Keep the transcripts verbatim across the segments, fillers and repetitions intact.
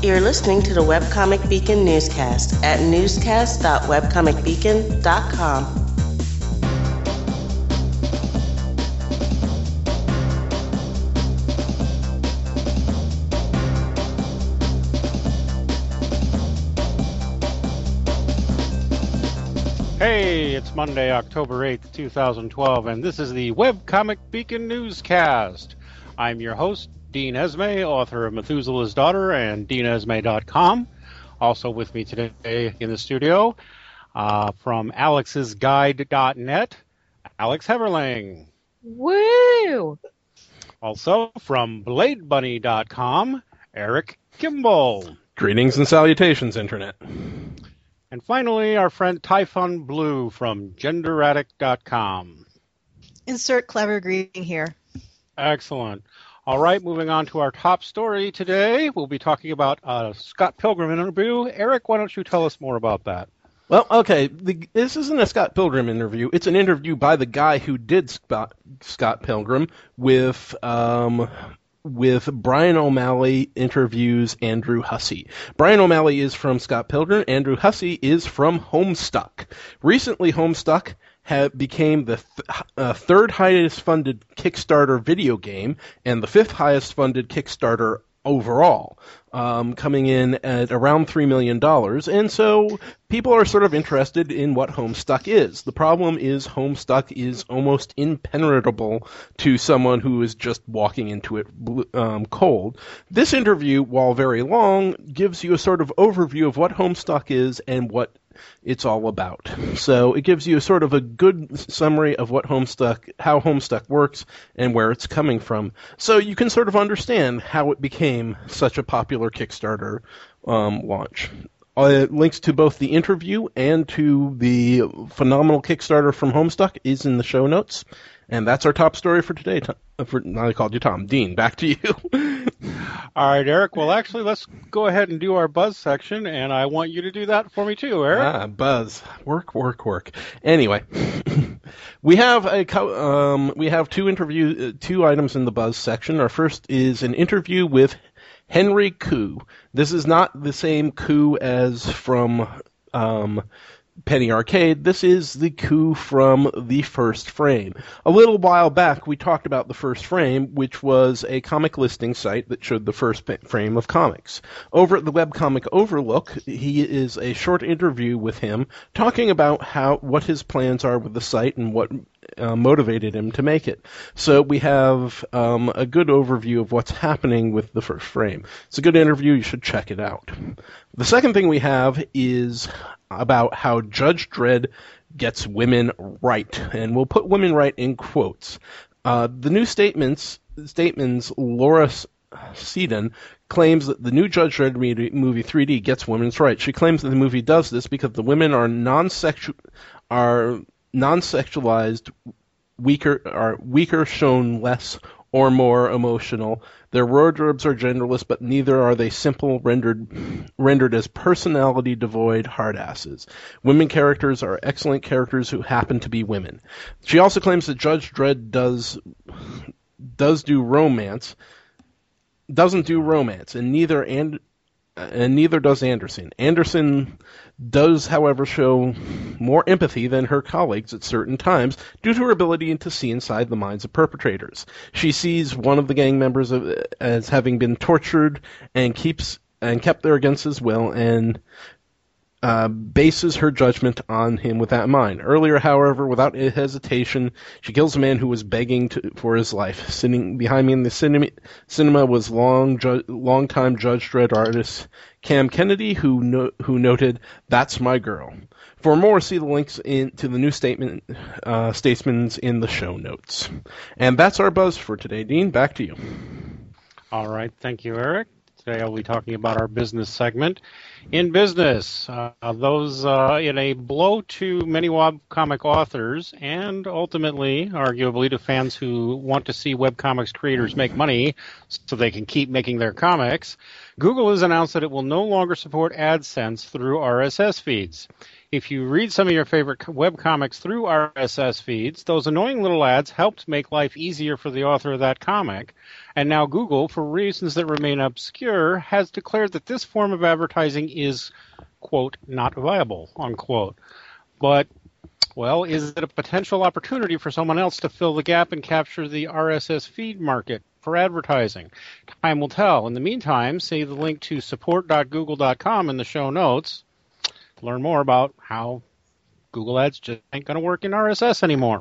You're listening to the Webcomic Beacon newscast at newscast dot webcomic beacon dot com. Hey, it's Monday, October eighth, twenty twelve, and this is the Webcomic Beacon newscast. I'm your host, Dean Esmay, author of Methuselah's Daughter and dean esmay dot com. Also with me today in the studio, uh, from alex's guide dot net, Alex Heverling. Woo! Also from blade bunny dot com, Eric Kimball. Greetings and salutations, Internet. And finally, our friend Typhon Blue from gender addict dot com. Insert clever greeting here. Excellent. All right, moving on to our top story today. We'll be talking about a Scott Pilgrim interview. Eric, why don't you tell us more about that? Well, okay, the, this isn't a Scott Pilgrim interview. It's an interview by the guy who did Scott, Scott Pilgrim with... Um, with Brian O'Malley interviews Andrew Hussey. Brian O'Malley is from Scott Pilgrim. Andrew Hussey is from Homestuck. Recently, Homestuck ha- became the th- uh, third highest funded Kickstarter video game and the fifth highest funded Kickstarter overall, um, coming in at around three million dollars. And so people are sort of interested in what Homestuck is. The problem is Homestuck is almost impenetrable to someone who is just walking into it um, cold. This interview, while very long, gives you a sort of overview of what Homestuck is and what it's all about. So it gives you a sort of a good summary of what Homestuck, how Homestuck works and where it's coming from. So you can sort of understand how it became such a popular Kickstarter um, launch. Uh, links to both the interview and to the phenomenal Kickstarter from Homestuck is in the show notes. And that's our top story for today. Tom, for, I called you Tom. Dean, back to you. All right, Eric. Well, actually, let's go ahead and do our buzz section, and I want you to do that for me too, Eric. Ah, buzz. Work, work, work. Anyway, we have a co- um, we have two interview uh, two items in the buzz section. Our first is an interview with Henry Koo. This is not the same Koo as from um, Penny Arcade. This is the Koo from The First Frame. A little while back, we talked about The First Frame, which was a comic listing site that showed the first frame of comics. Over at the Webcomic Overlook, he is a short interview with him talking about how what his plans are with the site and what uh, motivated him to make it. So we have um, a good overview of what's happening with The First Frame. It's a good interview. You should check it out. The second thing we have is about how Judge Dredd gets women right, and we'll put women right in quotes. Uh, the new statements, statements Laura Seaton claims that the new Judge Dredd movie three D gets women's rights. She claims that the movie does this because the women are non-sexual, are non-sexualized, weaker, are weaker, shown less or more emotional. Their wardrobes are genderless, but neither are they simple, rendered rendered as personality-devoid hardasses. Women characters are excellent characters who happen to be women. She also claims that Judge Dredd does does do romance, doesn't do romance, and neither and and neither does Anderson. Anderson does, however, show more empathy than her colleagues at certain times due to her ability to see inside the minds of perpetrators. She sees one of the gang members as having been tortured and keeps and kept there against his will, and uh, bases her judgment on him with that in mind. Earlier, however, without hesitation, she kills a man who was begging to, for his life. Sitting behind me in the cinema, cinema was long, ju- long-time Judge Dredd artist Cam Kennedy, who no, who noted, "That's my girl." For more, see the links in, to the new statement uh, statements in the show notes. And that's our buzz for today. Dean, back to you. All right, thank you, Eric. Today I'll be talking about our business segment. In business, uh, those uh, in a blow to many webcomic authors and ultimately, arguably, to fans who want to see webcomics creators make money so they can keep making their comics, Google has announced that it will no longer support AdSense through R S S feeds. If you read some of your favorite webcomics through R S S feeds, those annoying little ads helped make life easier for the author of that comic. And now Google, for reasons that remain obscure, has declared that this form of advertising is, quote, not viable, unquote. But, well, is it a potential opportunity for someone else to fill the gap and capture the R S S feed market for advertising? Time will tell. In the meantime, see the link to support dot google dot com in the show notes. Learn more about how Google Ads just ain't going to work in R S S anymore.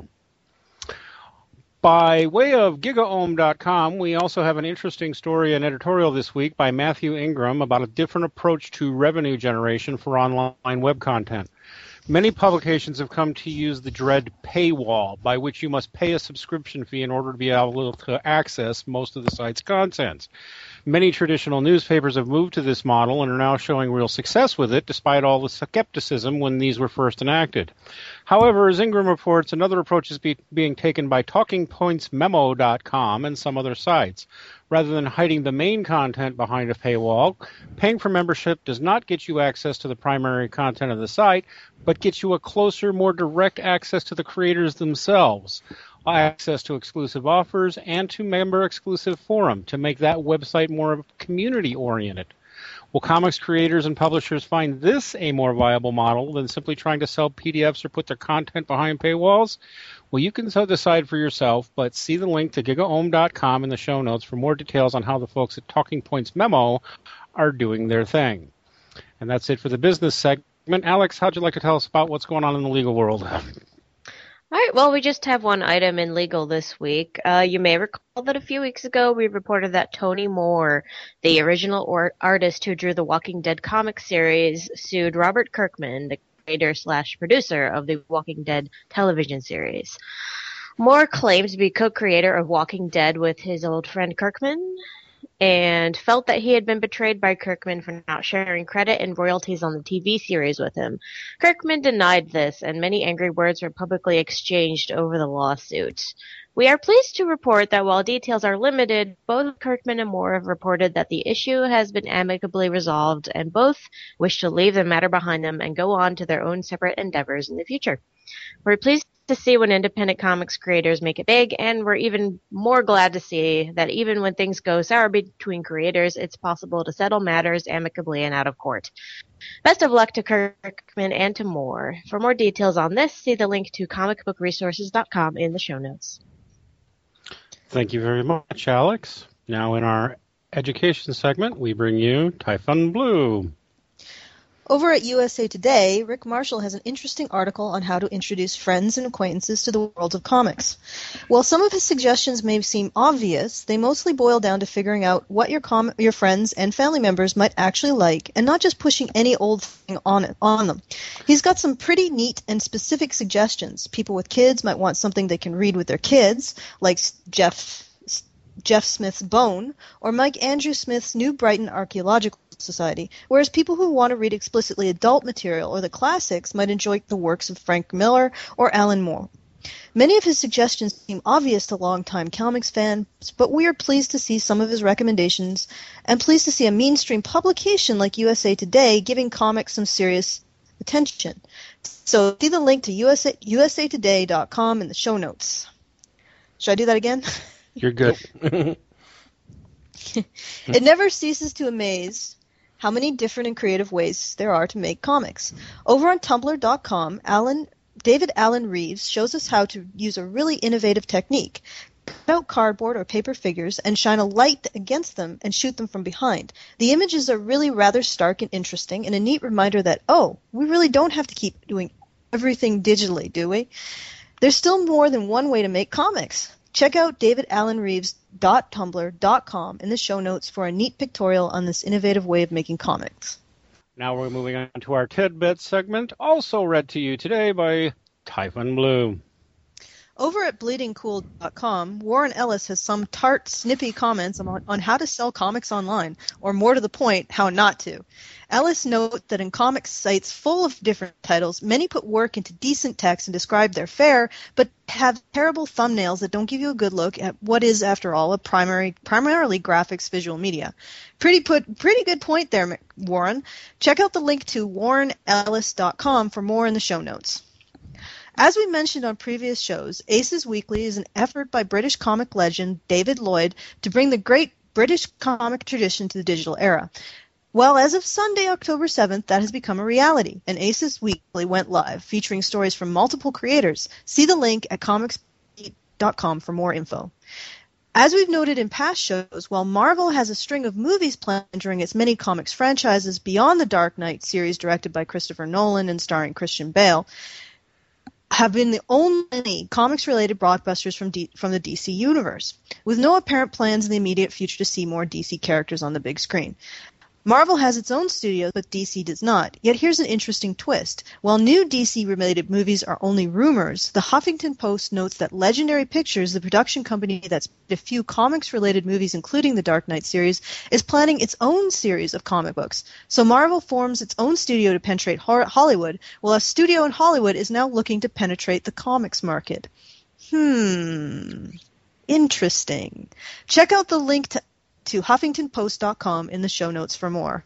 By way of gigaohm dot com, we also have an interesting story and editorial this week by Matthew Ingram about a different approach to revenue generation for online web content. Many publications have come to use the dread paywall, by which you must pay a subscription fee in order to be able to access most of the site's contents. Many traditional newspapers have moved to this model and are now showing real success with it, despite all the skepticism when these were first enacted. However, as Ingram reports, another approach is be- being taken by talking points memo dot com and some other sites. Rather than hiding the main content behind a paywall, paying for membership does not get you access to the primary content of the site, but gets you a closer, more direct access to the creators themselves, access to exclusive offers, and to member-exclusive forum to make that website more community-oriented. Will comics creators and publishers find this a more viable model than simply trying to sell P D Fs or put their content behind paywalls? Well, you can so decide for yourself, but see the link to gigaohm dot com in the show notes for more details on how the folks at Talking Points Memo are doing their thing. And that's it for the business segment. Alex, how'd you like to tell us about what's going on in the legal world? All right, well, we just have one item in legal this week. Uh, you may recall that a few weeks ago we reported that Tony Moore, the original or- artist who drew the Walking Dead comic series, sued Robert Kirkman, the creator slash producer of the Walking Dead television series. Moore claimed to be co-creator of Walking Dead with his old friend Kirkman, and felt that he had been betrayed by Kirkman for not sharing credit and royalties on the T V series with him. Kirkman denied this, and many angry words were publicly exchanged over the lawsuit. We are pleased to report that while details are limited, both Kirkman and Moore have reported that the issue has been amicably resolved, and both wish to leave the matter behind them and go on to their own separate endeavors in the future. We're pleased to see when independent comics creators make it big, and we're even more glad to see that even when things go sour between creators, it's possible to settle matters amicably and out of court. Best of luck to Kirkman and to Moore. For more details on this, see the link to comic book resources dot com in the show notes. Thank you very much, Alex. Now in our education segment, we bring you Typhon Blue. Over at U S A Today, Rick Marshall has an interesting article on how to introduce friends and acquaintances to the world of comics. While some of his suggestions may seem obvious, they mostly boil down to figuring out what your com- your friends and family members might actually like, and not just pushing any old thing on it, on them. He's got some pretty neat and specific suggestions. People with kids might want something they can read with their kids, like Jeff Jeff Smith's Bone, or Mike Andrew Smith's New Brighton Archaeological Society, whereas people who want to read explicitly adult material or the classics might enjoy the works of Frank Miller or Alan Moore. Many of his suggestions seem obvious to longtime comics fans, but we are pleased to see some of his recommendations, and pleased to see a mainstream publication like U S A Today giving comics some serious attention. So see the link to U S A, U S A today dot com in the show notes. Should I do that again? You're good. It never ceases to amaze how many different and creative ways there are to make comics. Over on tumblr dot com, Alan, David Allen Reeves shows us how to use a really innovative technique. Cut out cardboard or paper figures and shine a light against them and shoot them from behind. The images are really rather stark and interesting, and a neat reminder that, oh, we really don't have to keep doing everything digitally, do we? There's still more than one way to make comics. Check out david allen reeves dot tumblr dot com in the show notes for a neat pictorial on this innovative way of making comics. Now we're moving on to our Tidbit segment, also read to you today by Typhon Blue. Over at bleeding cool dot com, Warren Ellis has some tart, snippy comments on, on how to sell comics online, or more to the point, how not to. Ellis notes that in comics sites full of different titles, many put work into decent text and describe their fare, but have terrible thumbnails that don't give you a good look at what is, after all, a primary, primarily graphics visual media. Pretty put, pretty good point there, Warren. Check out the link to warren ellis dot com for more in the show notes. As we mentioned on previous shows, Aces Weekly is an effort by British comic legend David Lloyd to bring the great British comic tradition to the digital era. Well, as of Sunday, October seventh, that has become a reality, and Aces Weekly went live, featuring stories from multiple creators. See the link at comics beat dot com for more info. As we've noted in past shows, while Marvel has a string of movies planned during its many comics franchises beyond the Dark Knight series directed by Christopher Nolan and starring Christian Bale, have been the only comics-related blockbusters from D- from the D C universe, with no apparent plans in the immediate future to see more D C characters on the big screen. Marvel has its own studios, but D C does not. Yet here's an interesting twist. While new D C-related movies are only rumors, the Huffington Post notes that Legendary Pictures, the production company that's made a few comics-related movies, including the Dark Knight series, is planning its own series of comic books. So Marvel forms its own studio to penetrate Hollywood, while a studio in Hollywood is now looking to penetrate the comics market. Hmm. Interesting. Check out the link to to huffington post dot com in the show notes for more.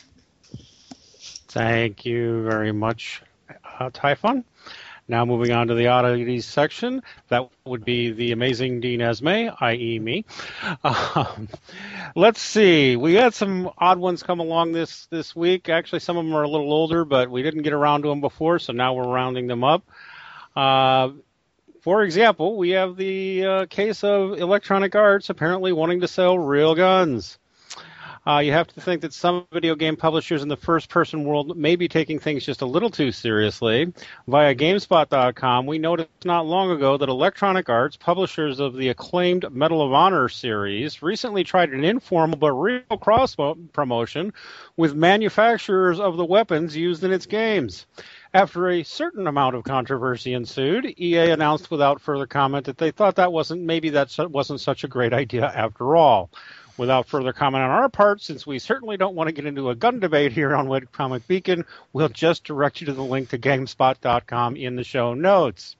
Thank you very much, uh, Typhon. Now moving on to the oddities section. That would be the amazing Dean Esme, that is me. Um, let's see. We had some odd ones come along this, this week. Actually, some of them are a little older, but we didn't get around to them before, so now we're rounding them up. Uh, For example, we have the uh, case of Electronic Arts apparently wanting to sell real guns. Uh, you have to think that some video game publishers in the first-person world may be taking things just a little too seriously. Via GameSpot dot com, we noticed not long ago that Electronic Arts, publishers of the acclaimed Medal of Honor series, recently tried an informal but real cross-promotion with manufacturers of the weapons used in its games. After a certain amount of controversy ensued, E A announced without further comment that they thought that wasn't maybe that wasn't such a great idea after all. Without further comment on our part, since we certainly don't want to get into a gun debate here on Webcomic Beacon, we'll just direct you to the link to GameSpot dot com in the show notes.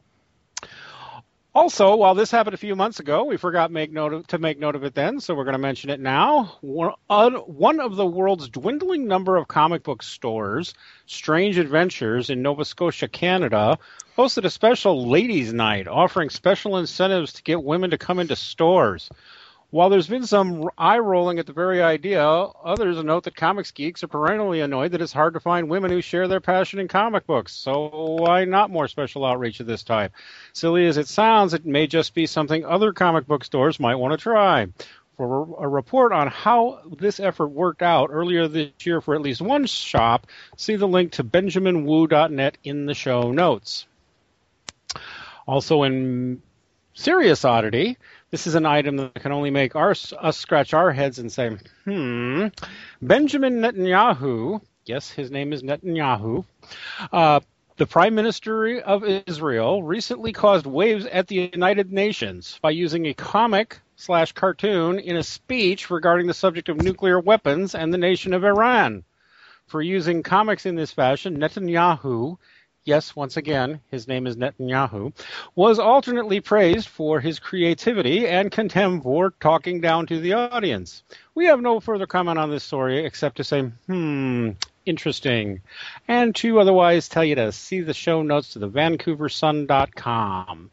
Also, while this happened a few months ago, we forgot make note of, to make note of it then, so we're going to mention it now. One, uh, one of the world's dwindling number of comic book stores, Strange Adventures in Nova Scotia, Canada, hosted a special ladies' night, offering special incentives to get women to come into stores. While there's been some eye-rolling at the very idea, others note that comics geeks are perennially annoyed that it's hard to find women who share their passion in comic books. So why not more special outreach at this time? Silly as it sounds, it may just be something other comic book stores might want to try. For a report on how this effort worked out earlier this year for at least one shop, see the link to benjamin wu dot net in the show notes. Also in Serious Oddity, this is an item that can only make our, us scratch our heads and say, hmm, Benjamin Netanyahu, yes, his name is Netanyahu, uh, the Prime Minister of Israel, recently caused waves at the United Nations by using a comic slash cartoon in a speech regarding the subject of nuclear weapons and the nation of Iran. For using comics in this fashion, Netanyahu, yes, once again, his name is Netanyahu, was alternately praised for his creativity and contempt for talking down to the audience. We have no further comment on this story except to say, hmm, interesting, and to otherwise tell you to see the show notes to the vancouver sun dot com.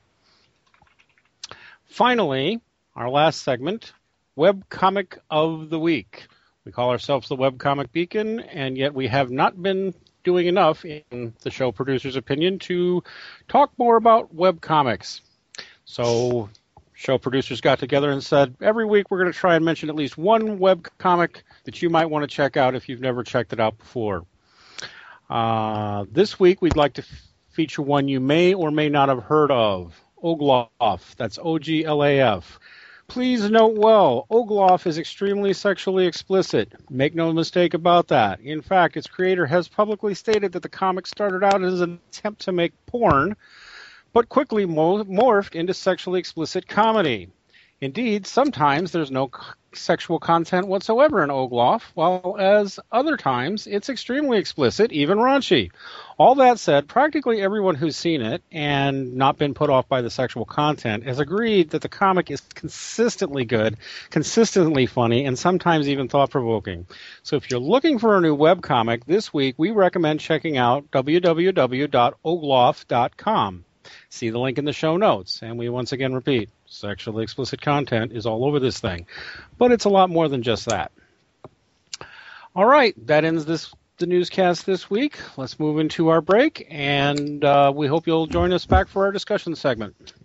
Finally, our last segment, Webcomic of the Week. We call ourselves the Webcomic Beacon, and yet we have not been doing enough, in the show producer's opinion, to talk more about webcomics. So show producers got together and said, every week we're going to try and mention at least one webcomic that you might want to check out if you've never checked it out before. Uh, this week we'd like to f- feature one you may or may not have heard of, Oglaf. That's O G L A F. Please note well, Oglaf is extremely sexually explicit. Make no mistake about that. In fact, its creator has publicly stated that the comic started out as an attempt to make porn, but quickly mo- morphed into sexually explicit comedy. Indeed, sometimes there's no c- sexual content whatsoever in Ogloff, while as other times it's extremely explicit, even raunchy. All that said, practically everyone who's seen it and not been put off by the sexual content has agreed that the comic is consistently good, consistently funny, and sometimes even thought-provoking. So if you're looking for a new webcomic, this week we recommend checking out w w w dot ogloff dot com. See the link in the show notes. And we once again repeat, sexually explicit content is all over this thing. But it's a lot more than just that. All right, that ends this the newscast this week. Let's move into our break, and uh, we hope you'll join us back for our discussion segment.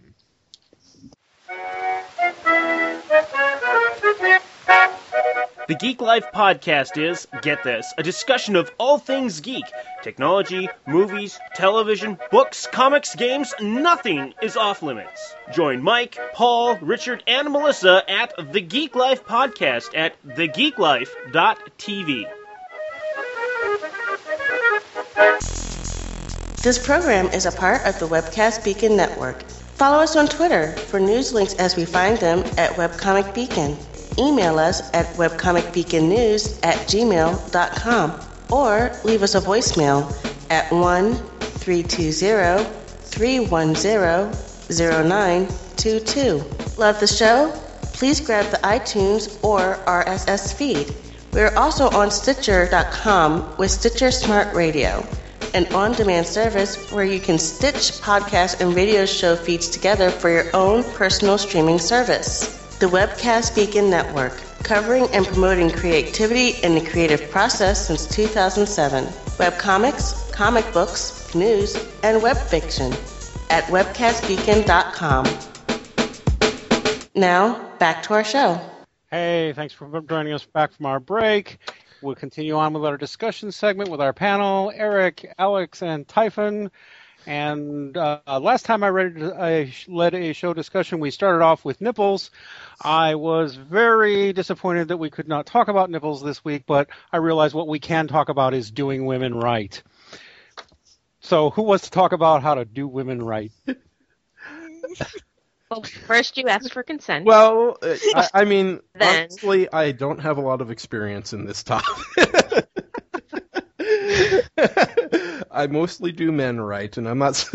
The Geek Life podcast is, get this, a discussion of all things geek. Technology, movies, television, books, comics, games, nothing is off limits. Join Mike, Paul, Richard, and Melissa at The Geek Life podcast at the geek life dot t v. This program is a part of the Webcast Beacon Network. Follow us on Twitter for news links as we find them at Webcomic Beacon. Email us at webcomicbeaconnews at gmail dot com or leave us a voicemail at one three two zero, three one zero, zero nine two two. Love the show? Please grab the iTunes or R S S feed. We're also on Stitcher dot com with Stitcher Smart Radio, an on-demand service where you can stitch podcast and radio show feeds together for your own personal streaming service. The Webcast Beacon Network, covering and promoting creativity and the creative process since two thousand seven. Webcomics, comic books, news, and web fiction at webcast beacon dot com. Now, back to our show. Hey, thanks for joining us back from our break. We'll continue on with our discussion segment with our panel, Eric, Alex, and Typhon. And uh, last time I, read, I led a show discussion, we started off with nipples. I was very disappointed that we could not talk about nipples this week, but I realized what we can talk about is doing women right. So who wants to talk about how to do women right? Well, first you ask for consent. Well, uh, I, I mean, Then. honestly, I don't have a lot of experience in this topic. I mostly do men right, and I'm not...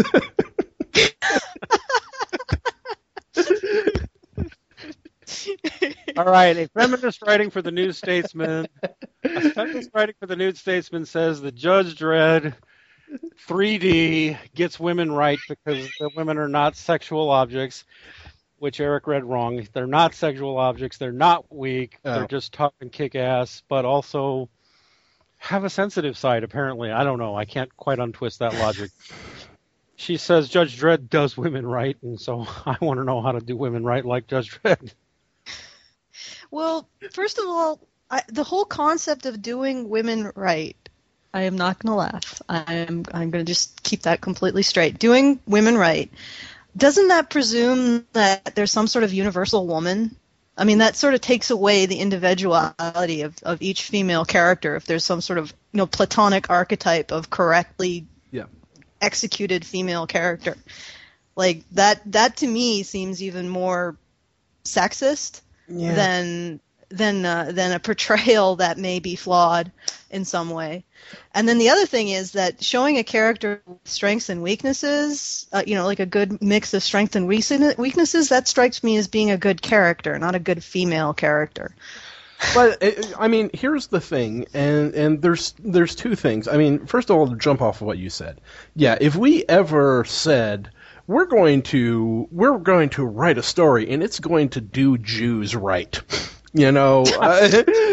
All right, a feminist writing for the New Statesman. A feminist writing for the New Statesman says that Judge Dredd three D gets women right because the women are not sexual objects, which Eric read wrong. They're not sexual objects. They're not weak. Oh. They're just tough and kick ass, but also have a sensitive side, apparently. I don't know. I can't quite untwist that logic. She says Judge Dredd does women right, and so I want to know how to do women right like Judge Dredd. Well, first of all, I, the whole concept of doing women right, I am not going to laugh. I am I'm going to just keep that completely straight. Doing women right, doesn't that presume that there's some sort of universal woman? I mean, that sort of takes away the individuality of, of each female character if there's some sort of, you know, platonic archetype of correctly Yeah. executed female character. Like, that, that to me seems even more sexist Yeah. than than uh, than a portrayal that may be flawed in some way. And then the other thing is that showing a character with strengths and weaknesses, uh, you know, like a good mix of strength and weaknesses, that strikes me as being a good character, not a good female character. But I mean, here's the thing, and and there's there's two things. I mean, first of all, to jump off of what you said, yeah, if we ever said we're going to we're going to write a story and it's going to do Jews right, you know, uh,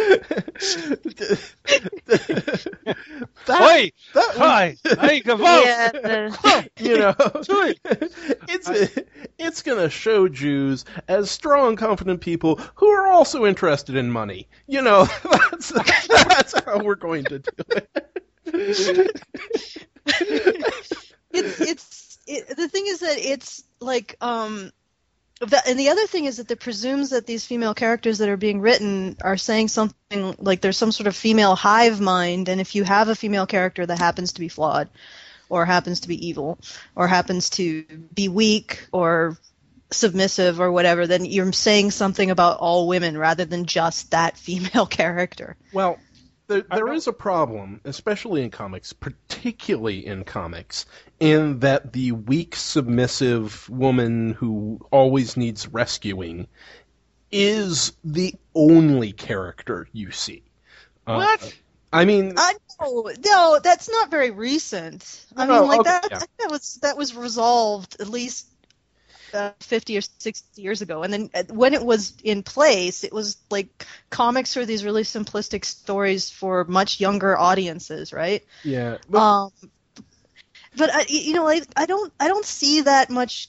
that, Oi! that Hi! Hey, come on! Yeah, the, you know, it's it's going to show Jews as strong, confident people who are also interested in money. You know, that's that's how we're going to do it. It's it's it, the thing is that it's like um that, and the other thing is that it presumes that these female characters that are being written are saying something like there's some sort of female hive mind, and if you have a female character that happens to be flawed or happens to be evil, or happens to be weak, or submissive, or whatever, then you're saying something about all women rather than just that female character. Well, there, there is a problem, especially in comics, particularly in comics, in that the weak, submissive woman who always needs rescuing is the only character you see. What? Uh, I mean, I no, no, that's not very recent. I No, mean, like okay, that, yeah. that was that was resolved at least uh, fifty or sixty years ago, and then uh, when it was in place, it was like comics are these really simplistic stories for much younger audiences, right? yeah. But, Um, but I, you know, I, I don't I don't see that much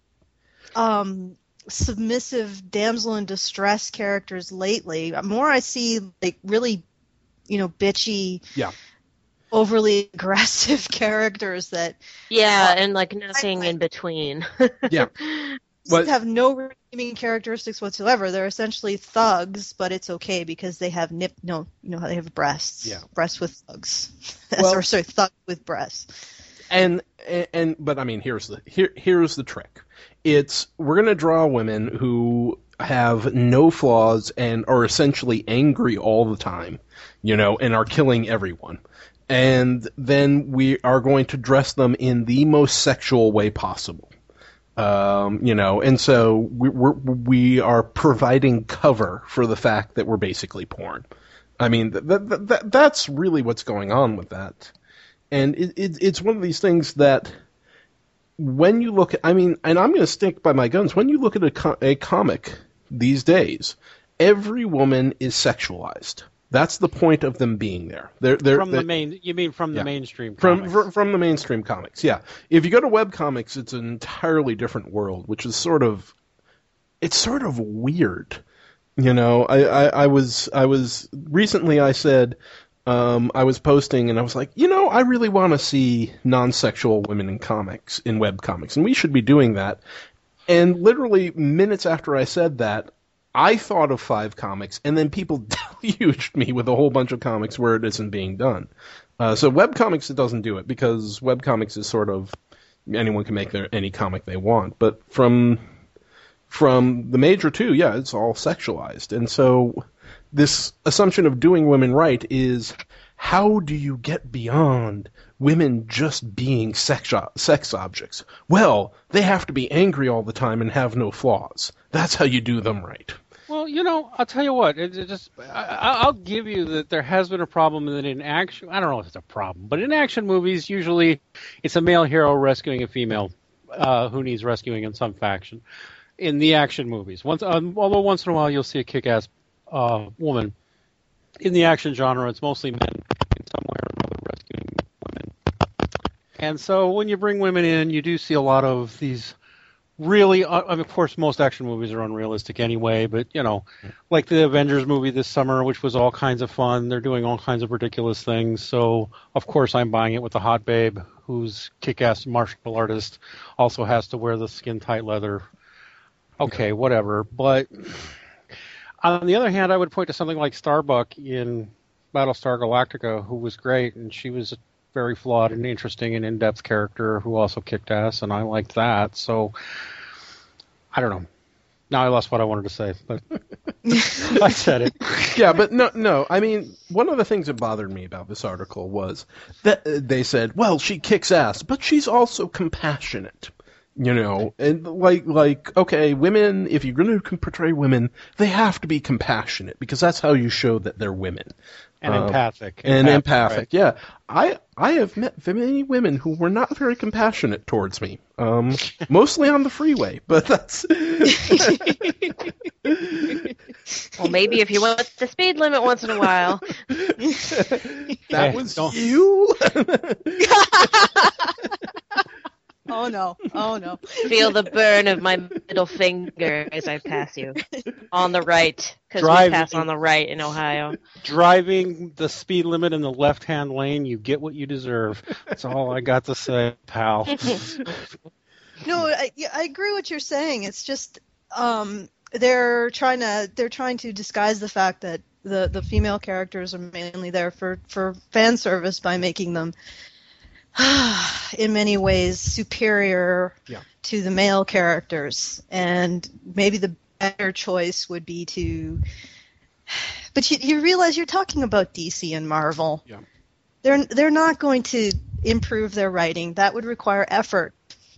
um, submissive damsel in distress characters lately. More, I see like really, you know, bitchy, Yeah. overly aggressive characters that Yeah, and like nothing in between. yeah. just But- have no redeeming characteristics whatsoever. They're essentially thugs, but it's okay because they have nip. No, you know how they have breasts. Yeah. Breasts with thugs. Well- or sorry, thugs with breasts. And, and and but I mean, here's the here here's the trick. It's we're gonna draw women who have no flaws and are essentially angry all the time, you know, and are killing everyone. And then we are going to dress them in the most sexual way possible. Um, you know, and so we we're, we are providing cover for the fact that we're basically porn. I mean, th- th- th- that's really what's going on with that. And it, it, it's one of these things that when you look at, I mean, and I'm going to stick by my guns, when you look at a, co- a comic these days, every woman is sexualized. That's the point of them being there. They're, they're, From the they're- main, you mean from the Yeah. mainstream from comics? fr- from the mainstream comics, yeah. If you go to webcomics, it's an entirely different world, which is sort of, it's sort of weird. You know, I, I, I was I was recently I said um, I was posting and I was like, you know, I really want to see non-sexual women in comics, in webcomics, and we should be doing that. And literally minutes after I said that, I thought of five comics, and then people deluged me with a whole bunch of comics where it isn't being done. Uh, so webcomics, it doesn't do it, because webcomics is sort of, anyone can make their any comic they want. But from from the major two, yeah, it's all sexualized. And so this assumption of doing women right is, how do you get beyond women just being sex, sex objects? Well, they have to be angry all the time and have no flaws. That's how you do them right. Well, you know, I'll tell you what. It, it just, I, I'll give you that there has been a problem that in action. I don't know if it's a problem, but in action movies, usually it's a male hero rescuing a female uh, who needs rescuing in some faction. In the action movies, once, um, although once in a while you'll see a kick-ass uh, woman. In the action genre, it's mostly men in some way or another rescuing women. And so when you bring women in, you do see a lot of these really, uh, of course, most action movies are unrealistic anyway, but, you know, like the Avengers movie this summer, which was all kinds of fun. They're doing all kinds of ridiculous things. So, of course, I'm buying it with the hot babe who's kick-ass martial artist, also has to wear the skin-tight leather. Okay, whatever. But on the other hand, I would point to something like Starbuck in Battlestar Galactica, who was great, and she was a very flawed and interesting and in-depth character who also kicked ass, and I liked that. So, I don't know. Now I lost what I wanted to say, but I said it. Yeah, but no, no. I mean, one of the things that bothered me about this article was that uh, they said, well, she kicks ass, but she's also compassionate. You know, and like, like, okay, women, if you're going to portray women, they have to be compassionate, because that's how you show that they're women. And Um, empathic. And empathic, right? yeah. I I have met many women who were not very compassionate towards me, um, mostly on the freeway, but that's... Well, maybe if you went the speed limit once in a while. that Hey, was don't- you? Oh no! Oh no! Feel the burn of my middle finger as I pass you on the right, because we Driving. pass on the right in Ohio. Driving the speed limit in the left-hand lane, you get what you deserve. That's all I got to say, pal. No, I, yeah, I agree what you're saying. It's just um, they're trying to they're trying to disguise the fact that the, the female characters are mainly there for, for fan service by making them in many ways superior Yeah. to the male characters, and maybe the better choice would be to. But you, you realize you're talking about D C and Marvel. Yeah. They're they're not going to improve their writing. That would require effort.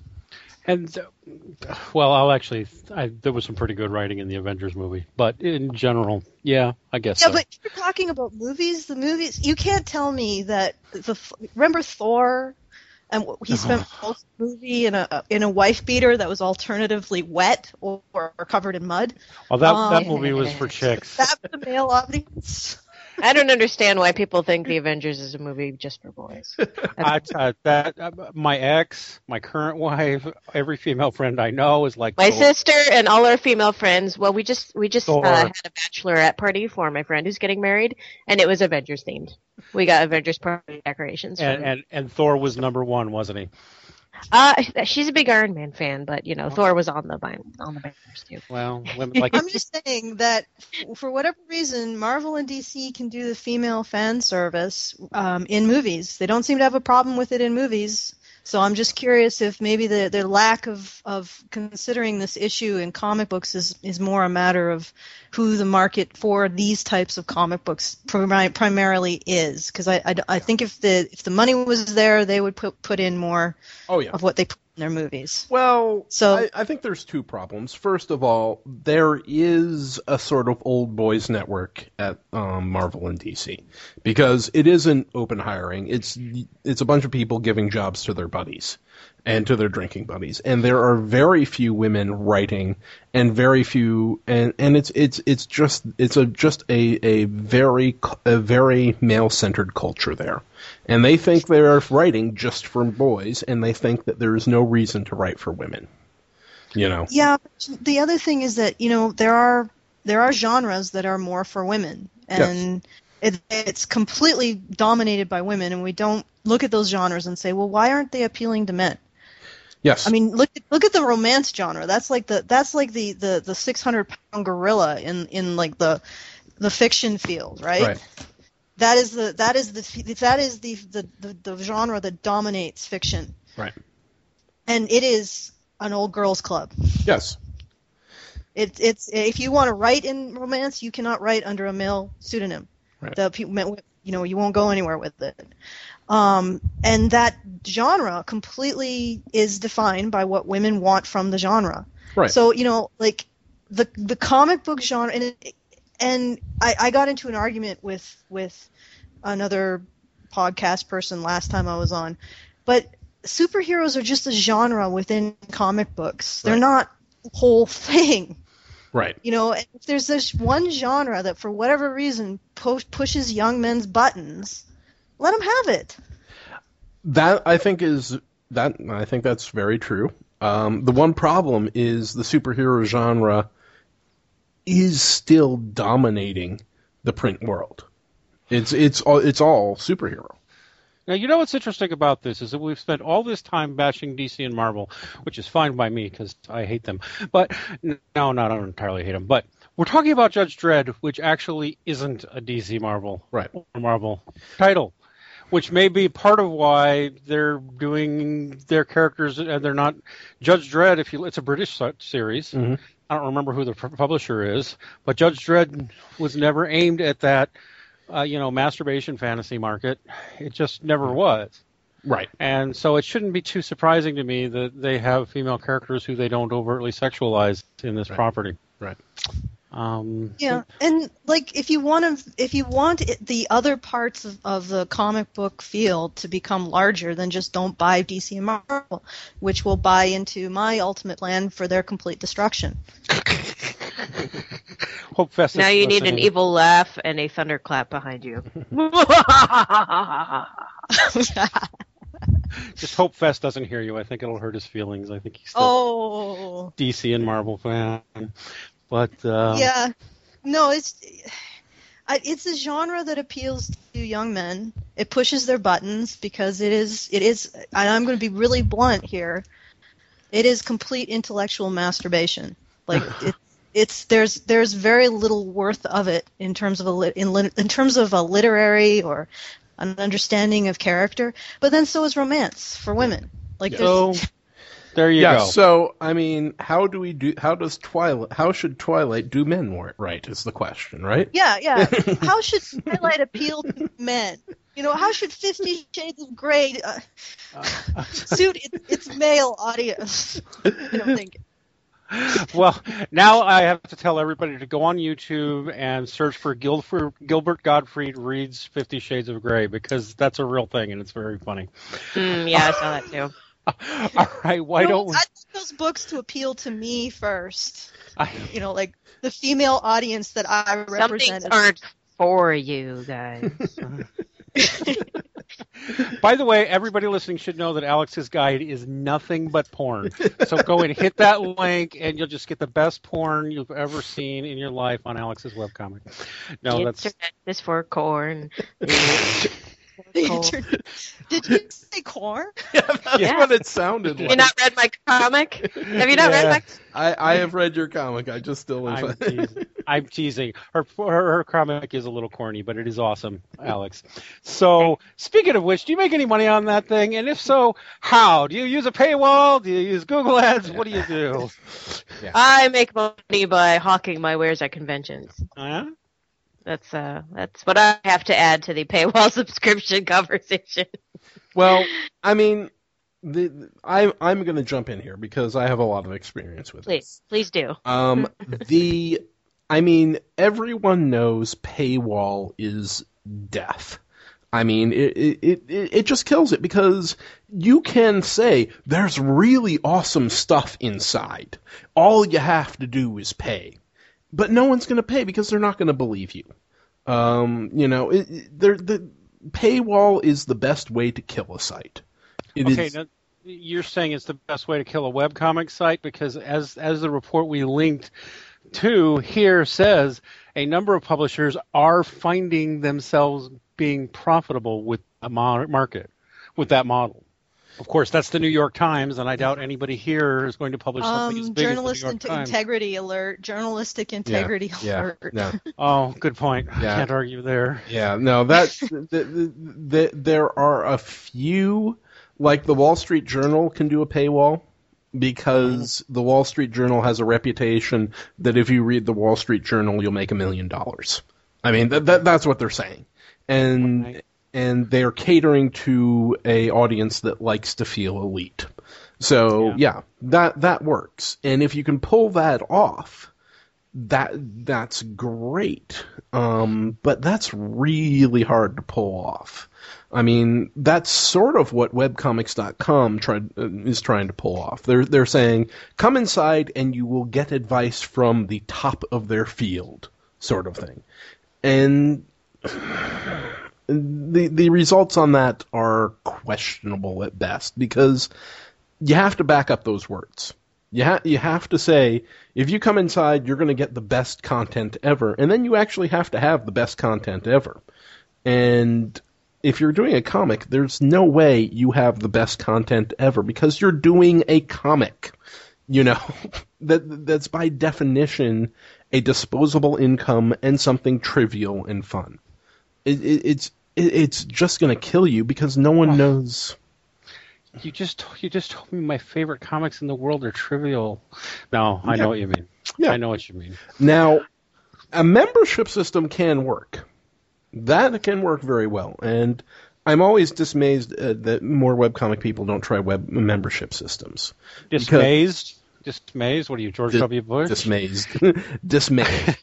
And, uh, well, I'll actually, I, there was some pretty good writing in the Avengers movie. But in general, yeah, I guess Yeah, so. but you're talking about movies. The movies, you can't tell me that the remember Thor, and he spent most of the movie in a in a wife beater that was alternatively wet or, or covered in mud. Well, that, Um, that movie was for chicks. That was the male audience. I don't understand why people think The Avengers is a movie just for boys. I, uh, that uh, my ex, my current wife, every female friend I know is like My Thor. sister and all our female friends. Well, we just we just uh, Thor. had a bachelorette party for my friend who's getting married, and it was Avengers themed. We got Avengers party decorations. And, from, and and Thor was number one, wasn't he? uh, she's a big Iron Man fan, but you know Thor was on the on the banners too. Well, women like I'm just saying that for whatever reason, Marvel and D C can do the female fan service um, in movies. They don't seem to have a problem with it in movies. So I'm just curious if maybe the, the lack of, of considering this issue in comic books is, is more a matter of who the market for these types of comic books prim- primarily is. Because I, I, I think if the if the money was there, they would put put in more Oh, yeah. of what they put in their movies. Well, So- I, I think there's two problems. First of all, there is a sort of old boys network at um, Marvel and D C because it isn't open hiring. It's it's a bunch of people giving jobs to their buddies and to their drinking buddies, and there are very few women writing, and very few, and, and it's it's it's just it's a just a a very a very male centered culture there. And they think they're writing just for boys, and they think that there is no reason to write for women. You know? Yeah, the other thing is that, you know, there are there are genres that are more for women, and it, it's completely dominated by women, and we don't look at those genres and say, well, why aren't they appealing to men? Yes. I mean, look at look at the romance genre. That's like the that's like the the, the six hundred pound gorilla in, in like the the fiction field, right? Right. That is the that is the that is the the, the, the genre that dominates fiction, Right. and it is an old girls club. Yes. It's it's if you want to write in romance, you cannot write under a male pseudonym. Right. The people, you know, you won't go anywhere with it. Um, and that genre completely is defined by what women want from the genre. Right. So, you know, like the the comic book genre, and it, and I, I got into an argument with with another podcast person last time I was on, but superheroes are just a genre within comic books. They're Right. not the whole thing. Right. You know, if there's this one genre that for whatever reason pu- pushes young men's buttons, let them have it. That I think is that I think that's very true. Um, the one problem is the superhero genre is still dominating the print world. It's it's all it's all superhero. Now, you know what's interesting about this is that we've spent all this time bashing D C and Marvel, which is fine by me because I hate them. But no, no, I don't entirely hate them. But we're talking about Judge Dredd, which actually isn't a D C Marvel Right. or Marvel title, which may be part of why they're doing their characters and they're not Judge Dredd. If you, it's a British series. Mhm. I don't remember who the publisher is, but Judge Dredd was never aimed at that. Uh, you know, masturbation fantasy market. It just never was. Right. And so it shouldn't be too surprising to me that they have female characters who they don't overtly sexualize in this Right. property. Right. Um, Yeah, and like if you want to, if you want it, the other parts of, of the comic book field to become larger, then just don't buy D C and Marvel, which will buy into my ultimate plan for their complete destruction. Hope Fest is Now you need an listening. evil laugh and a thunderclap behind you. Just hope Fest doesn't hear you. I think it'll hurt his feelings. I think he's still Oh, D C and Marvel fan. But uh, yeah, no, it's I- it's a genre that appeals to young men. It pushes their buttons because it is it is. And I'm going to be really blunt here. It is complete intellectual masturbation. Like it, it's there's there's very little worth of it in terms of a lit, in lit, in terms of a literary or an understanding of character, but then so is romance for women. Like, So there you yeah, go. so I mean, how do we do? How does Twilight? How should Twilight do men right? Is the question, right? yeah, yeah. How should Twilight appeal to men? You know, how should Fifty Shades of Grey uh, suit its, its male audience? I don't think. Well, now I have to tell everybody to go on YouTube and search for Gilford, Gilbert Gottfried reads Fifty Shades of Grey, because that's a real thing and it's very funny. Mm, yeah, I saw that too. All right, why You know, don't we? I want those books to appeal to me first. I, You know, like the female audience that I Some represent. things aren't for you guys. By the way, everybody listening should know that Alex's guide is nothing but porn. So go and hit that link, and you'll just get the best porn you've ever seen in your life on Alex's webcomic. No, The that's internet is for corn. The internet- Did you say corn? Yeah, that's Yeah. what it sounded Have like. you not read my comic? Have you not Yeah. read my I, I have read your comic. I just still. I'm teasing. I'm teasing. Her, her her comic is a little corny, but it is awesome, Alex. So, speaking of which, do you make any money on that thing? And if so, how? Do you use a paywall? Do you use Google Ads? What do you do? I make money by hawking my wares at conventions. Huh? That's uh that's what I have to add to the paywall subscription conversation. Well, I mean, the, the- I, I'm going to jump in here because I have a lot of experience with it. Please, please do. Um, the, I mean, everyone knows paywall is death. I mean, it, it, it, it just kills it because you can say there's really awesome stuff inside. All you have to do is pay. But no one's going to pay because they're not going to believe you. Um, you know, it, it, the paywall is the best way to kill a site. It Okay, is- now, you're saying it's the best way to kill a webcomic site because as as the report we linked to here says, a number of publishers are finding themselves being profitable with a mo- market, with that model. Of course, that's the New York Times, and I doubt anybody here is going to publish something as Um, big as the New journalist York int- Times. integrity alert. Journalistic integrity yeah, alert. no. Oh, good point. Yeah. Can't argue there. Yeah, no, that the, the, the, there are a few, like the Wall Street Journal can do a paywall because the Wall Street Journal has a reputation that if you read the Wall Street Journal, you'll make a million dollars. I mean, that, that that's what they're saying, and Right. and they're catering to a audience that likes to feel elite. So Yeah. yeah, that that works, and if you can pull that off. That that's great, um, but that's really hard to pull off. I mean, that's sort of what webcomics dot com tried, uh, is trying to pull off. They're they're saying, come inside and you will get advice from the top of their field, sort of thing. And the the results on that are questionable at best because you have to back up those words. You, ha- you have to say, if you come inside, you're going to get the best content ever. And then you actually have to have the best content ever. And if you're doing a comic, there's no way you have the best content ever because you're doing a comic. You know, that that's by definition a disposable income and something trivial and fun. It, it, it's it, it's just going to kill you because no one knows. You just you just told me my favorite comics in the world are trivial. No, I Yeah. know what you mean. Yeah. I know what you mean. Now, a membership system can work. That can work very well. And I'm always dismayed uh, that more webcomic people don't try web membership systems. Dismayed? Dismayed? What are you, George Dis- W. Bush? Dismayed. Dismayed.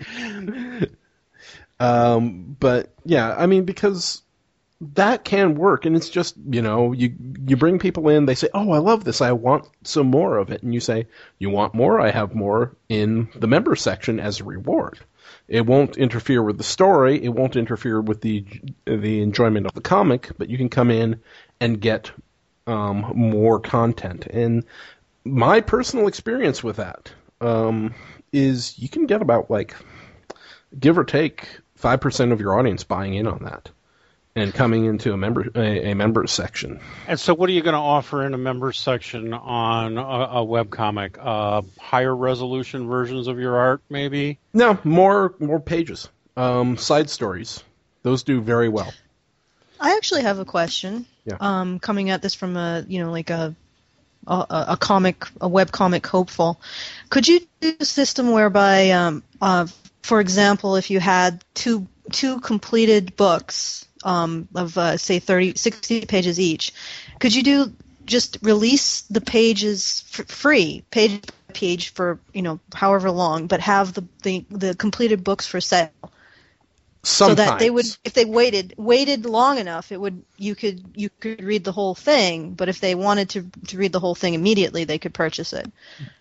um, but, yeah, I mean, because that can work, and it's just, you know, you you bring people in, they say, oh, I love this, I want some more of it. And you say, you want more? I have more in the member section as a reward. It won't interfere with the story, it won't interfere with the the enjoyment of the comic, but you can come in and get um, more content. And my personal experience with that um, is you can get about, like, give or take, five percent of your audience buying in on that. And coming into a member a, a members section. And so what are you going to offer in a members section on a, a webcomic? Uh, higher resolution versions of your art, maybe? No, more more pages. Um, side stories. Those do very well. I actually have a question. Yeah. Um, coming at this from a, you know, like a, a, a comic, a web comic hopeful. Could you do a system whereby, um, uh, for example, if you had two two completed books um, of, uh, say, thirty, sixty pages each, could you do just release the pages for free, page by page for, you know, however long, but have the, the, the completed books for sale? Sometimes. So that they would, if they waited waited long enough, it would you could you could read the whole thing. But if they wanted to to read the whole thing immediately, they could purchase it.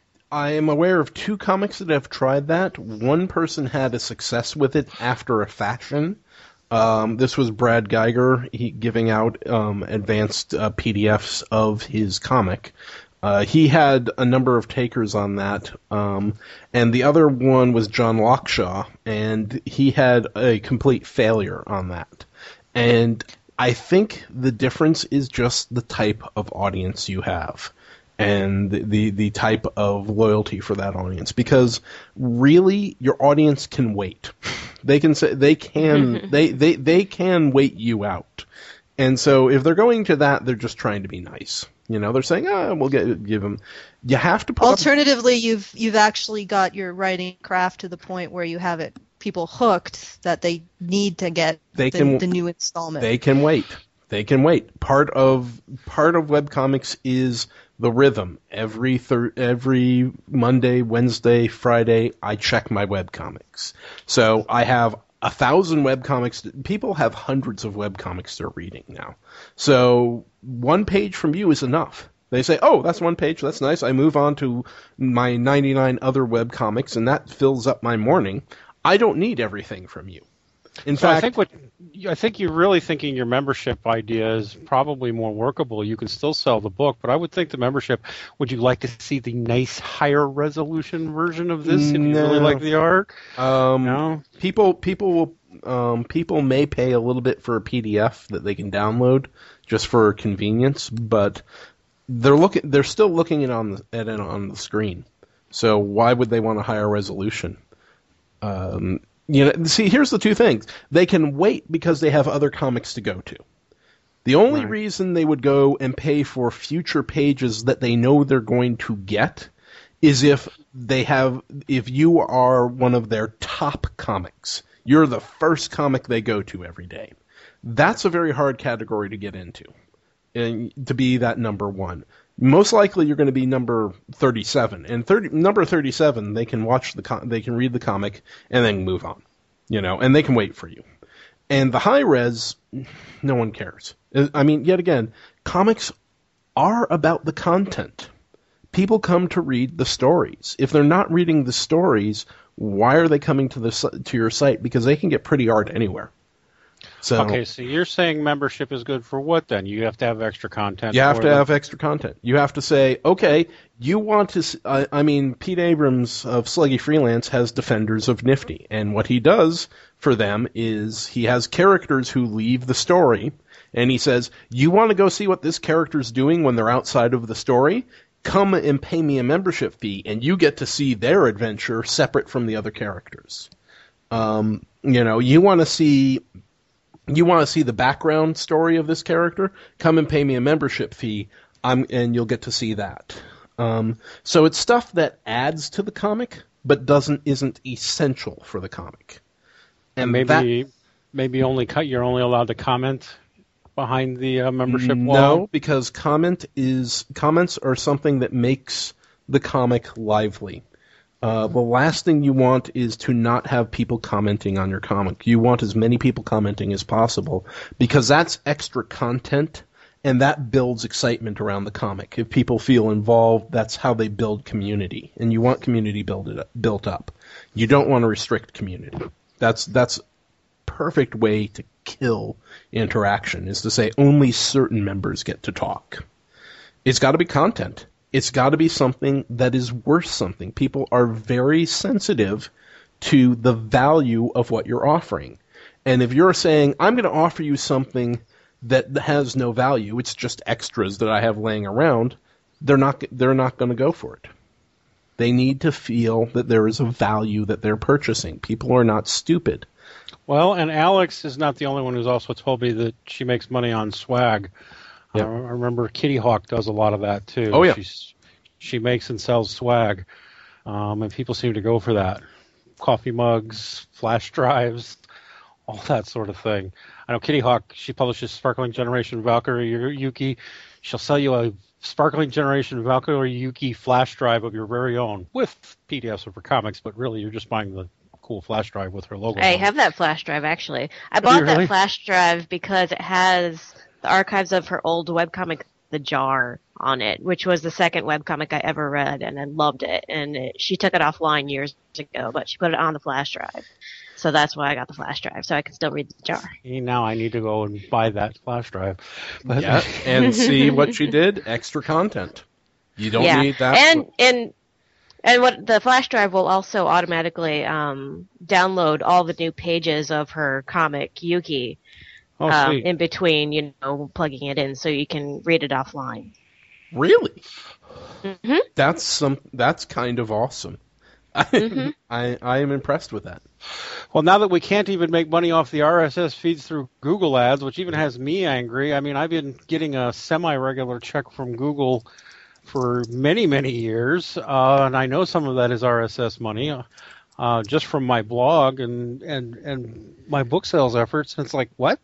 I am aware of two comics that have tried that. One person had a success with it after a fashion. Um, this was Brad Geiger he, giving out um, advanced uh, P D Fs of his comic. Uh, he had a number of takers on that, um, and the other one was John Lockshaw, and he had a complete failure on that. And I think the difference is just the type of audience you have, and the, the, the type of loyalty for that audience. Because really, your audience can wait. They can say they can they, they, they can wait you out. And so if they're going to that, they're just trying to be nice. You know, they're saying, "Ah, we'll get give them." You have to. Put Alternatively, up... you've you've actually got your writing craft to the point where you have it people hooked that they need to get they the, can, the new installment. They can wait. They can wait. Part of part of webcomics is the rhythm. Every thir- every Monday, Wednesday, Friday, I check my webcomics. So I have a thousand webcomics. People have hundreds of webcomics they're reading now. So one page from you is enough. They say, oh, that's one page, that's nice. I move on to my ninety-nine other webcomics, and that fills up my morning. I don't need everything from you. In so fact, I think what I think you're really thinking your membership idea is probably more workable. You can still sell the book, but I would think the membership. Would you like to see the nice higher resolution version of this if you no. really like the art? Um, no. People, people will. Um, people may pay a little bit for a P D F that they can download just for convenience, but they're looking. They're still looking at on the, at it on the screen. So why would they want a higher resolution? Um, you know, see, here's the two things. They can wait because they have other comics to go to. The only right. reason they would go and pay for future pages that they know they're going to get is if they have, if you are one of their top comics. You're the first comic they go to every day. That's a very hard category to get into, and to be that number one. Most likely, you're going to be number thirty-seven, and thirty, number thirty-seven, they can watch the, they can read the comic and then move on, you know, and they can wait for you. And the high res, no one cares. I mean, yet again, comics are about the content. People come to read the stories. If they're not reading the stories, why are they coming to the to your site? Because they can get pretty art anywhere. So, okay, so you're saying membership is good for what then? You have to have extra content. You have to them. have extra content. You have to say, okay, you want to. Uh, I mean, Pete Abrams of Sluggy Freelance has Defenders of Nifty, and what he does for them is he has characters who leave the story, and he says, you want to go see what this character's doing when they're outside of the story? Come and pay me a membership fee, and you get to see their adventure separate from the other characters. Um, you know, you want to see, you want to see the background story of this character. Come and pay me a membership fee, I'm, and you'll get to see that. Um, so it's stuff that adds to the comic, but doesn't isn't essential for the comic. And maybe that, maybe only cut. You're only allowed to comment behind the uh, membership wall? No, because comment is comments are something that makes the comic lively. Uh, the last thing you want is to not have people commenting on your comic. You want as many people commenting as possible because that's extra content and that builds excitement around the comic. If people feel involved, that's how they build community, and you want community build it up, built up. You don't want to restrict community. That's that's perfect way to kill interaction is to say only certain members get to talk. It's got to be content. It's got to be something that is worth something. People are very sensitive to the value of what you're offering. And if you're saying, I'm going to offer you something that has no value, it's just extras that I have laying around, they're not they're not going to go for it. They need to feel that there is a value that they're purchasing. People are not stupid. Well, and Alex is not the only one who's also told me that she makes money on swag. Yep. Uh, I remember Kitty Hawk does a lot of that too. Oh, yeah. She's, she makes and sells swag, um, and people seem to go for that. Coffee mugs, flash drives, all that sort of thing. I know Kitty Hawk, she publishes Sparkling Generation Valkyrie Yuki. She'll sell you a Sparkling Generation Valkyrie Yuki flash drive of your very own with P D Fs of her comics, but really you're just buying the cool flash drive with her logo I on it. have that flash drive, actually. I bought you really? that flash drive because it has the archives of her old webcomic, The Jar, on it, which was the second webcomic I ever read, and I loved it. And it, she took it offline years ago, but she put it on the flash drive. So that's why I got the flash drive, so I can still read The Jar. Now I need to go and buy that flash drive. But Yeah, and see what she did. Extra content. You don't yeah. need that. And and and what the flash drive will also automatically um, download all the new pages of her comic Yuki oh, um, sweet. in between, you know, plugging it in, so you can read it offline. Really? Mm-hmm. That's some. That's kind of awesome. I, Mm-hmm. I I am impressed with that. Well, now that we can't even make money off the R S S feeds through Google ads, which even has me angry. I mean, I've been getting a semi-regular check from Google for many, many years, uh, and I know some of that is R S S money, uh, just from my blog and, and, and my book sales efforts. And it's like, what?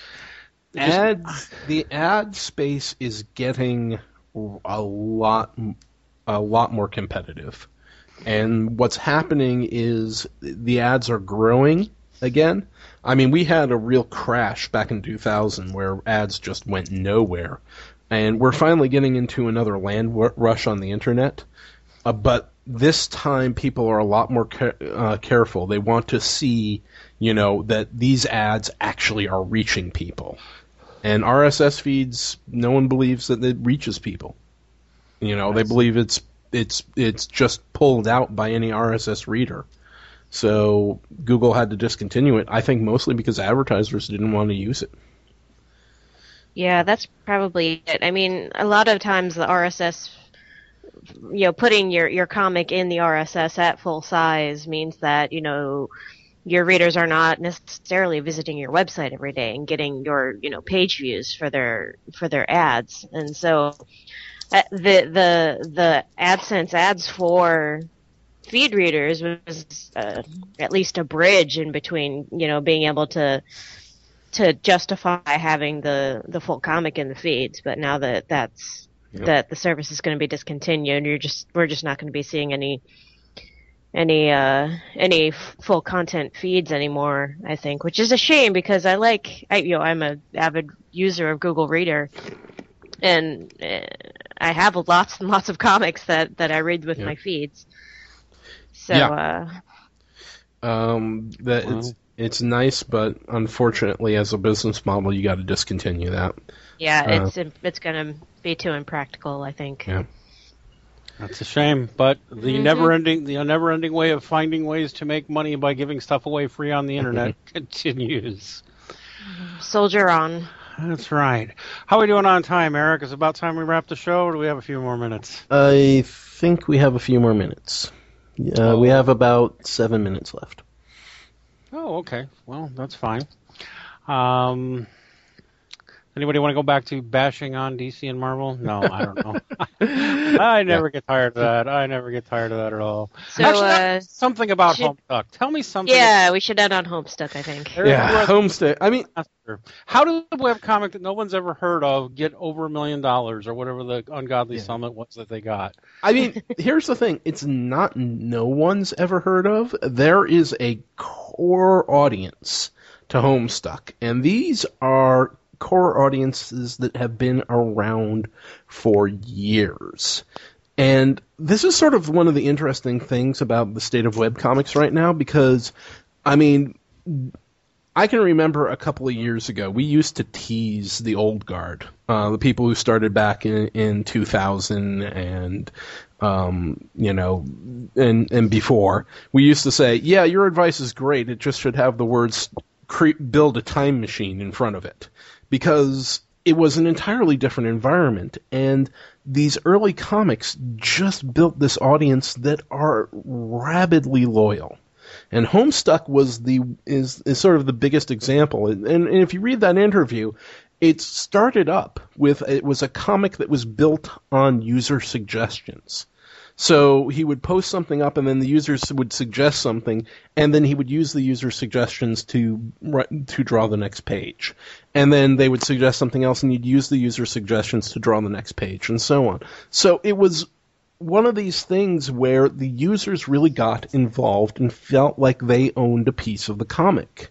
It just- Ads. The ad space is getting a lot a lot more competitive. And what's happening is the ads are growing again. I mean, we had a real crash back in two thousand where ads just went nowhere. And we're finally getting into another land w- rush on the internet. Uh, but this time people are a lot more ca- uh, careful. They want to see, you know, that these ads actually are reaching people. And R S S feeds, no one believes that it reaches people. You know, they believe it's It's it's just pulled out by any R S S reader. So Google had to discontinue it, I think mostly because advertisers didn't want to use it. Yeah, that's probably it. I mean, a lot of times the R S S, you know, putting your, your comic in the R S S at full size means that, you know, your readers are not necessarily visiting your website every day and getting your, you know, page views for their for their ads. And so uh, the the the AdSense ads for feed readers was uh, at least a bridge in between, you know, being able to to justify having the, the full comic in the feeds. But now that that's Yep. that the service is going to be discontinued, you're just we're just not going to be seeing any any uh any f- full content feeds anymore, I think, which is a shame because I like I you know I'm a avid user of Google Reader, and uh, I have lots and lots of comics that that I read with Yeah. my feeds. So Yeah. uh Um, that Well. it's it's nice, but unfortunately, as a business model, you got to discontinue that. yeah, Uh, it's it's going to be too impractical, I think. Yeah. That's a shame, but the Mhm. never-ending the never-ending way of finding ways to make money by giving stuff away free on the internet continues. Soldier on. That's right. How are we doing on time, Eric? Is it about time we wrap the show, or do we have a few more minutes? I think we have a few more minutes. Uh, We have about seven minutes left. Oh, okay. Well, that's fine. Um, anybody want to go back to bashing on D C and Marvel? No, I don't know. I never get tired of that. I never get tired of that at all. So Actually, uh something about should- Homestuck. Tell me something. yeah, we should end on Homestuck, I think. There Yeah, was- Homestead. I mean, How did the webcomic that no one's ever heard of get over a million dollars, or whatever the ungodly Yeah. summit was that they got? I mean, here's the thing. It's not no one's ever heard of. There is a core audience to Homestuck, and these are core audiences that have been around for years. And this is sort of one of the interesting things about the state of webcomics right now, because, I mean, I can remember a couple of years ago, we used to tease the old guard, uh, the people who started back in, in two thousand and, um, you know, and, and before. We used to say, yeah, your advice is great. It just should have the words cre- build a time machine in front of it, because it was an entirely different environment. And these early comics just built this audience that are rabidly loyal. And Homestuck was the is, is sort of the biggest example. And, and if you read that interview, it started up with it was a comic that was built on user suggestions. So he would post something up, and then the users would suggest something, and then he would use the user suggestions to to draw the next page. And then they would suggest something else, and he'd use the user suggestions to draw the next page, and so on. So it was one of these things where the users really got involved and felt like they owned a piece of the comic.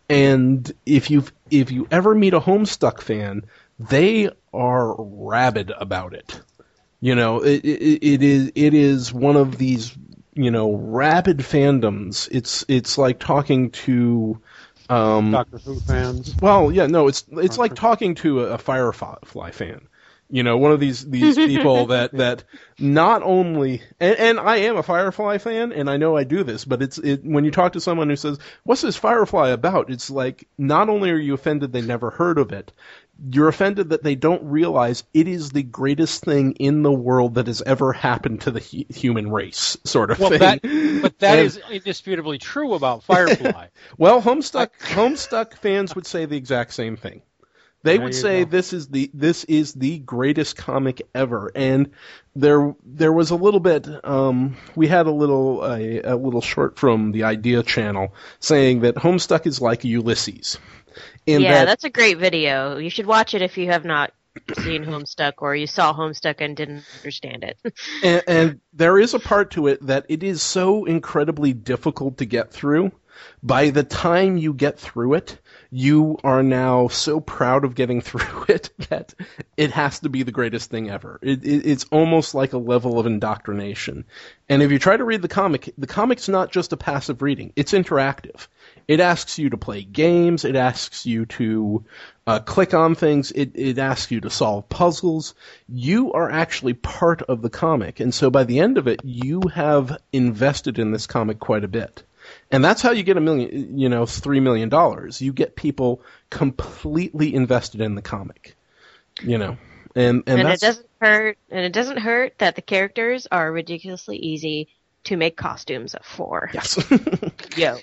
And if you if you ever meet a Homestuck fan, they are rabid about it. You know, it, it, it is it is one of these, you know, rabid fandoms. It's it's like talking to um, Doctor Who fans. Well, yeah, no, it's it's like talking to a, a Firefly fan. You know, one of these these people that, that not only and, and I am a Firefly fan, and I know I do this, but it's it, when you talk to someone who says, "What's this Firefly about?" It's like not only are you offended they never heard of it, you're offended that they don't realize it is the greatest thing in the world that has ever happened to the hu- human race, sort of well, thing. That, but that and, is indisputably true about Firefly. Well, Homestuck Homestuck fans would say the exact same thing. They there would say go. this is the this is the greatest comic ever, and there there was a little bit. Um, we had a little a, a little short from the Idea Channel saying that Homestuck is like Ulysses. In yeah, that, that's a great video. You should watch it if you have not seen Homestuck or you saw Homestuck and didn't understand it. and, and there is a part to it that it is so incredibly difficult to get through. By the time you get through it, you are now so proud of getting through it that it has to be the greatest thing ever. It, it, it's almost like a level of indoctrination. And if you try to read the comic, the comic's not just a passive reading. It's interactive. It asks you to play games. It asks you to uh, click on things. It, it asks you to solve puzzles. You are actually part of the comic. And so by the end of it, you have invested in this comic quite a bit. And that's how you get a million, you know, three million dollars. You get people completely invested in the comic, you know, and and, and that's, it doesn't hurt. And it doesn't hurt that the characters are ridiculously easy to make costumes for. Yes. Yo.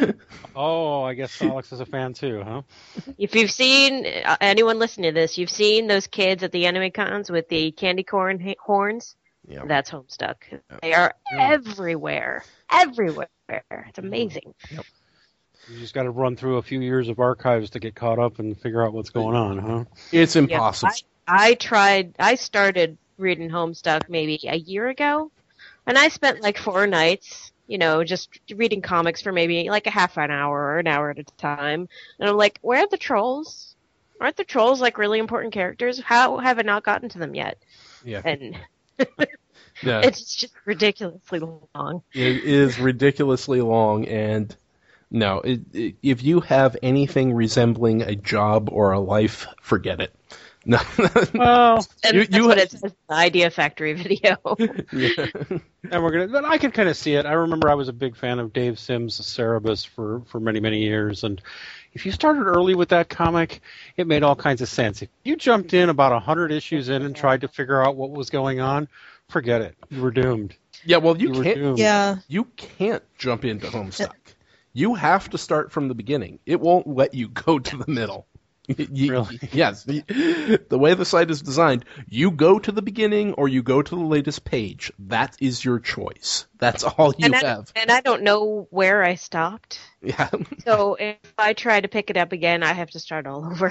Oh, I guess Alex is a fan too, huh? If you've seen uh, anyone listening to this, you've seen those kids at the anime cons with the candy corn ha- horns. Yeah. That's Homestuck. They are everywhere, everywhere. It's amazing. Yep. You just got to run through a few years of archives to get caught up and figure out what's going on, huh? It's impossible. Yeah, I, I tried. I started reading Homestuck maybe a year ago, and I spent like four nights, you know, just reading comics for maybe like a half an hour or an hour at a time. And I'm like, where are the trolls? Aren't the trolls like really important characters? How have I not gotten to them yet? Yeah. And yeah. it's just ridiculously long. It is ridiculously long, and no, it, it, if you have anything resembling a job or a life, forget it. No. Well, and you, that's you what ha- it says in the Idea Factory video. yeah. and we're gonna. But I can kind of see it. I remember I was a big fan of Dave Sims' Cerebus for for many many years, and if you started early with that comic, it made all kinds of sense. If you jumped in about a hundred issues in and tried to figure out what was going on, forget it. You were doomed. Yeah, well, you, You were can't. doomed. Yeah. You can't jump into Homestuck. You have to start from the beginning. It won't let you go to the middle. You, Really? Yes. The way the site is designed, you go to the beginning or you go to the latest page. That is your choice. That's all you and, I, have. and I don't know where I stopped. Yeah. So if I try to pick it up again, I have to start all over.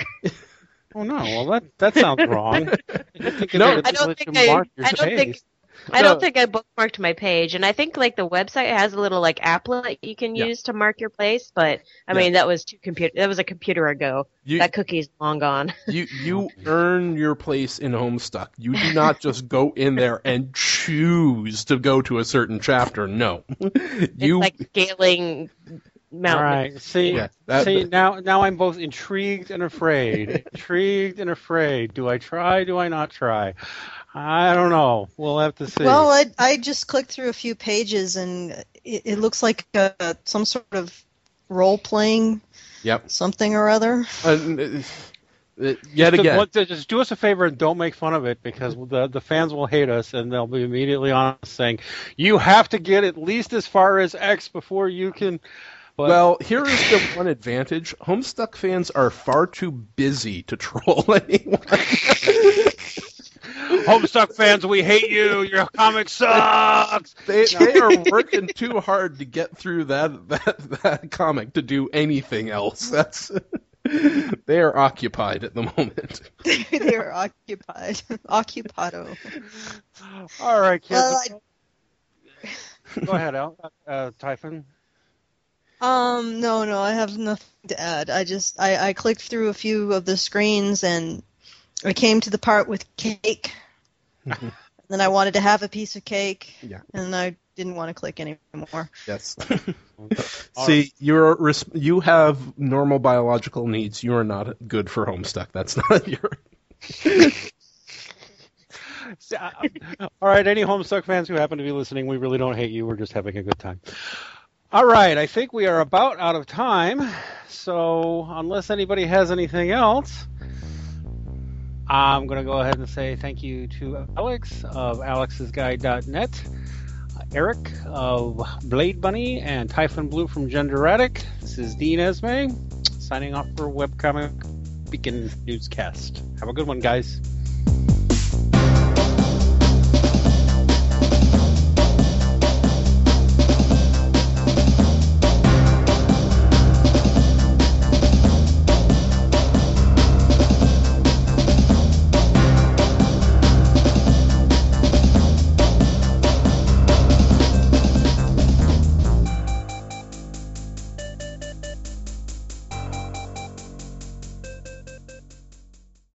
Oh no! Well, that that sounds wrong. I think you No, did it I don't to think I. mark your I don't page. think. I don't think I bookmarked my page, and I think like the website has a little like applet you can Yeah. use to mark your place. But I Yeah. mean, that was two computer. That was a computer ago. You, that cookie's long gone. you you earn your place in Homestuck. You do not just go in there and choose to go to a certain chapter. No, you It's like scaling mountain. All right. See, Yeah, that- see now, now I'm both intrigued and afraid. intrigued and afraid. Do I try? Do I not try? I don't know. We'll have to see. Well, I I just clicked through a few pages, and it, it looks like uh, some sort of role playing Yep. something or other. Uh, Uh, yet just, again. Do, just do us a favor and don't make fun of it, because the the fans will hate us and they'll be immediately on us saying, you have to get at least as far as X before you can... But... Well, here is the one advantage. Homestuck fans are far too busy to troll anyone. Homestuck fans, we hate you. Your comic sucks. They they are working too hard to get through that that, that comic to do anything else. That's they are occupied at the moment. They are occupied. Occupado. All right, kids. Well, I... Go ahead, Al. Uh, Typhon. Um, no, no, I have nothing to add. I just I, I clicked through a few of the screens and I came to the part with cake. Then I wanted to have a piece of cake. Yeah. And I didn't want to click anymore. Yes. See, you're you have normal biological needs. You are not good for Homestuck. That's not your. All right, any Homestuck fans who happen to be listening, we really don't hate you. We're just having a good time. All right, I think we are about out of time. So unless anybody has anything else, I'm going to go ahead and say thank you to Alex of alex's guide dot net, Eric of Blade Bunny, and Typhon Blue from Genderadic. This is Dean Esme, signing off for Webcomic Beacon Newscast. Have a good one, guys.